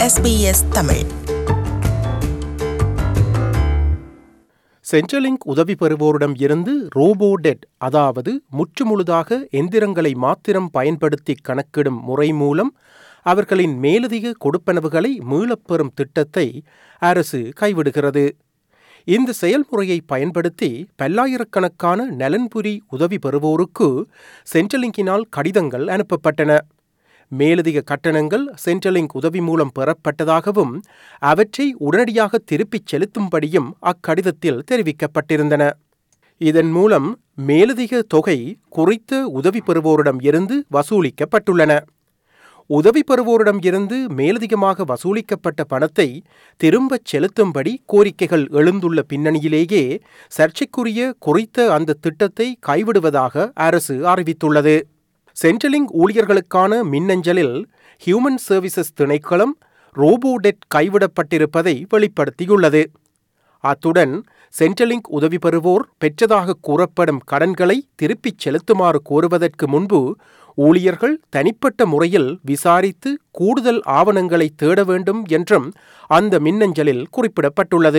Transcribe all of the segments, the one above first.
SBS Tamil. சென்ட்ரலிங்க் உதவி பெறுவோரிடம் இருந்து Robodebt, அதாவது முற்றுமுழுதாக எந்திரங்களை மாத்திரம் பயன்படுத்தி கணக்கிடும் முறை மூலம் அவர்களின் மேலதிக கொடுப்பனவுகளை மீளப்பெறும் திட்டத்தை அரசு கைவிடுகிறது. இந்த செயல்முறையை பயன்படுத்தி பல்லாயிரக்கணக்கான நலன்புரி உதவி பெறுவோருக்கு சென்ட்ரலிங்கினால் கடிதங்கள் அனுப்பப்பட்டன. மேலதிக கட்டணங்கள் சென்ட்ரலிங்க் உதவி மூலம் பெறப்பட்டதாகவும் அவற்றை உடனடியாக திருப்பிச் செலுத்தும்படியும் அக்கடிதத்தில் தெரிவிக்கப்பட்டிருந்தன. இதன் மூலம் மேலதிக தொகை குறித்த உதவி பெறுவோரிடம் இருந்து வசூலிக்கப்பட்டுள்ளன. உதவி பெறுவோரிடம் இருந்து மேலதிகமாக வசூலிக்கப்பட்ட பணத்தை திரும்பச் செலுத்தும்படி கோரிக்கைகள் எழுந்துள்ள பின்னணியிலேயே சர்ச்சைக்குரிய குறித்த அந்த திட்டத்தை கைவிடுவதாக அரசு அறிவித்துள்ளது. சென்ட்ரலிங்க் ஊழியர்களுக்கான மின்னஞ்சலில் ஹியூமன் சர்வீசஸ் திணைக்களம் ரோபோடெட் கைவிடப்பட்டிருப்பதை வெளிப்படுத்தியுள்ளது. அத்துடன் சென்ட்ரலிங்க் உதவி பெறுவோர் பெற்றதாக கூறப்படும் கடன்களை திருப்பிச் செலுத்துமாறு கோருவதற்கு முன்பு ஊழியர்கள் தனிப்பட்ட முறையில் விசாரித்து கூடுதல் ஆவணங்களை தேட வேண்டும் என்றும் அந்த மின்னஞ்சலில் குறிப்பிடப்பட்டுள்ளது.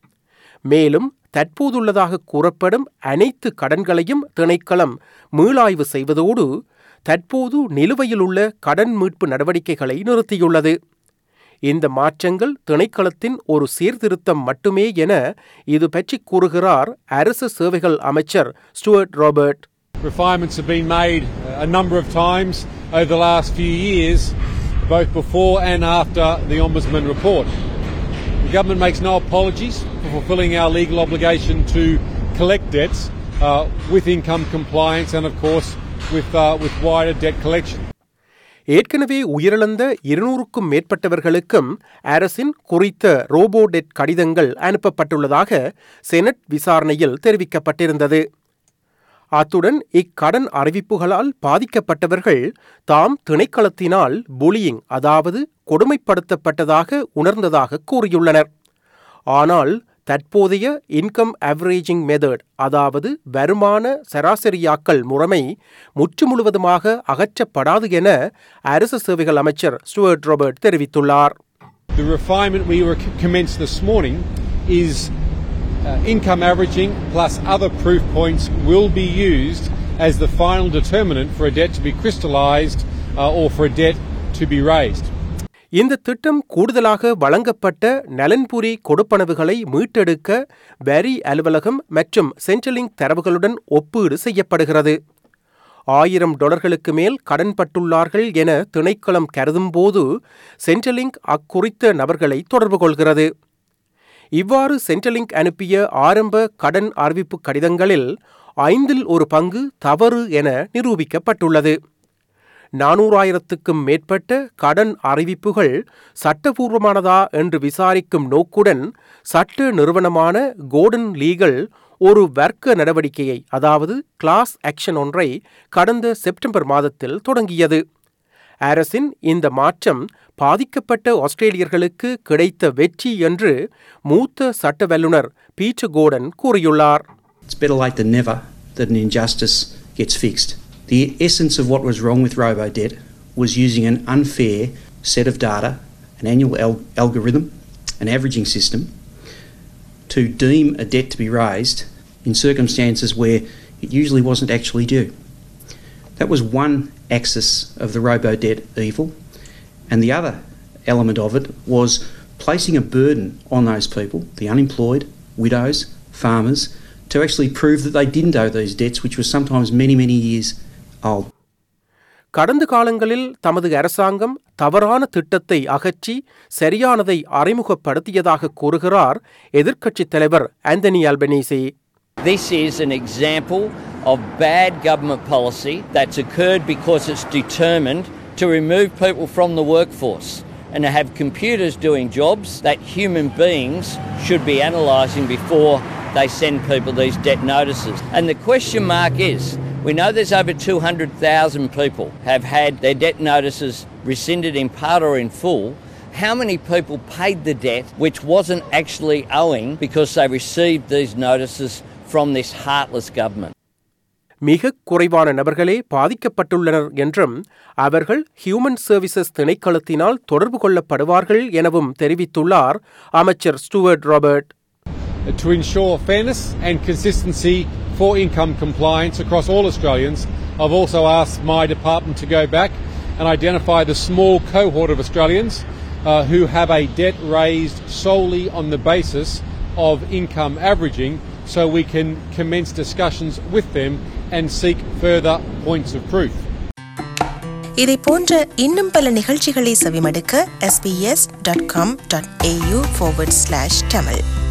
மேலும் தற்போதுள்ளதாக கூறப்படும் அனைத்து கடன்களையும் திணைக்களம் மீளாய்வு செய்வதோடு தற்போது நிலுவையிலுள்ள கடன் மீட்பு நடவடிக்கைகளை நிறுத்தியுள்ளது. இந்த மாற்றங்கள் திணைக்களத்தின் ஒரு சீர்திருத்தம் மட்டுமே என இது பற்றி கூறுகிறார் அரசு சேவைகள் அமைச்சர் Stuart Robert. Refinements have been made a number of times over the last few years, both before and after the Ombudsman report. The government makes no apologies for fulfilling our legal obligation to collect debts with income compliance and, of course, with wider debt collection. ஏற்கனவே உயிரிழந்த 200க்கும் மேற்பட்டவர்களுக்கும் அரசின் குறித்த Robodebt கடிதங்கள் அனுப்பப்பட்டுள்ளதாக senate விசாரணையில் தெரிவிக்கப்பட்டிருந்தது. அத்துடன் இக்கடன் அறிவிப்புகளால் பாதிக்கப்பட்டவர்கள் தாம் திணைக்களத்தினால் புலியிங், அதாவது கொடுமைப்படுத்தப்பட்டதாக உணர்ந்ததாக கூறியுள்ளனர். ஆனால் தற்போதைய இன்கம் ஆவரேஜிங் மெத்தட், அதாவது வருமான சராசரியாக்கல் முறைமை முற்றுமுழுவதுமாக அகற்றப்படாது என அரசு சேவைகள் அமைச்சர் ஸ்டூவர்ட் ராபர்ட் தெரிவித்துள்ளார். The refinement we commenced this morning is income averaging plus other proof points will be used as the final determinant for a debt to be crystallised or for a debt to be raised. இந்த திட்டம் கூடுதலாக வழங்கப்பட்ட நலன்புரி கொடுப்பனவுகளை மீட்டெடுக்க வரி அலுவலகம் மற்றும் சென்ட்ரலிங்க் தரவுகளுடன் ஒப்பீடு செய்யப்படுகிறது. $1000 மேல் கடன்பட்டுள்ளார்கள் என திணைக்களம் கருதும்போது சென்ட்ரலிங்க் அக்குறித்த நபர்களை தொடர்பு கொள்கிறது. இவ்வாறு சென்ட்ரலிங்க் அனுப்பிய ஆரம்ப கடன் அறிவிப்பு கடிதங்களில் 1/5 தவறு என நிரூபிக்கப்பட்டுள்ளது. 400,000க்கும் மேற்பட்ட கடன் அறிவிப்புகள் சட்டபூர்வமானதா என்று விசாரிக்கும் நோக்குடன் சட்ட நிறுவனமான கோர்டன் லீகல் ஒரு வர்க்க நடவடிக்கையை, அதாவது கிளாஸ் ஆக்ஷன் ஒன்றை கடந்த செப்டம்பர் மாதத்தில் தொடங்கியது. அரசின் இந்த மாற்றம் பாதிக்கப்பட்ட ஆஸ்திரேலியர்களுக்கு கிடைத்த வெற்றி என்று மூத்த சட்ட வல்லுநர் பீட்டர் கோர்டன் கூறியுள்ளார். It's better late than never that an injustice gets fixed. The essence of what was wrong with robo-debt was using an unfair set of data, an annual algorithm, an averaging system, to deem a debt to be raised in circumstances where it usually wasn't actually due. That was one axis of the robo-debt evil, and the other element of it was placing a burden on those people, the unemployed, widows, farmers, to actually prove that they didn't owe these debts, which was sometimes many, many years old. கடந்த காலங்களில் தமது அரசாங்கம் தவறான திட்டத்தை அகற்றி சரியானதை அறிமுகப்படுத்தியதாக கூறுகிறார் எதிர்க்கட்சித் தலைவர் Anthony Albanese. This is an example of bad government policy that's occurred because it's determined to remove people from the workforce and to have computers doing jobs that human beings should be analysing before they send people these debt notices. And the question mark is, we know there's over 200,000 people have had their debt notices rescinded in part or in full. How many people paid the debt which wasn't actually owing because they received these notices from this heartless government? மிக குறைவான நபர்களே பாதிக்கப்பட்டுள்ளனர் என்றும் அவர்கள் human services திணைக்களத்தினால் தொடர்பு கொள்ளப்படுவார்கள் எனவும் தெரிவித்துள்ளார் அமைச்சர் Stuart Robert. To ensure fairness and consistency for income compliance across all Australians, I've also asked my department to go back and identify the small cohort of Australians who have a debt raised solely on the basis of income averaging, so we can commence discussions with them and seek further points of proof. இதை போன்ற இன்னும் பல நிகழ்ச்சிகளை செவிமடுக்க sbs.com.au/tamil